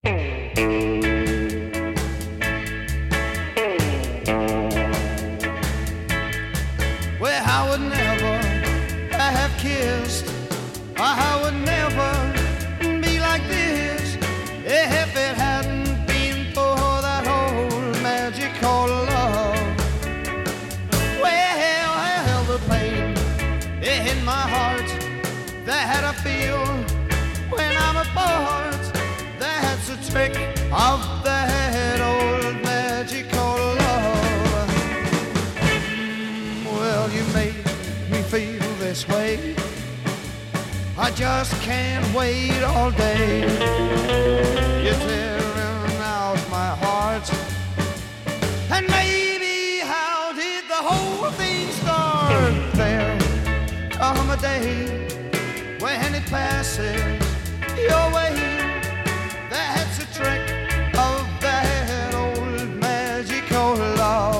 Well, I would never have kissed, I would never be like this if it hadn't been for that old magic called love. Well, the pain in my heart that I feel when I'm apart, that's a trick of that old magic called love. Well, you made me feel this way, I just can't wait all day. You're tearing out my heart, and maybe how did the whole thing start? There come a day when it passes your way, that's a trick of that old magic called love.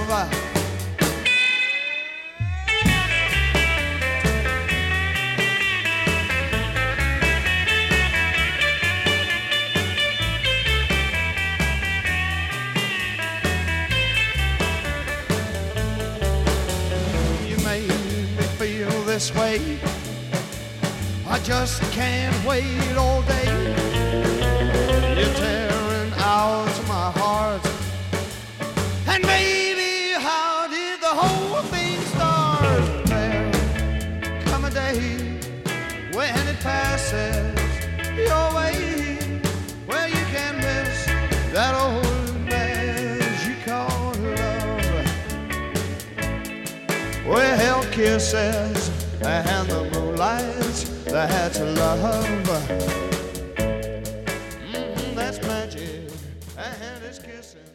You made me feel this way, I just can't wait all day. You're tearing out my heart, and baby, how did the whole thing start? There come a day when it passes your way, where you can miss that old magic called love. Well, kisses and the moonlight, that's love. That's magic, and it's kissing.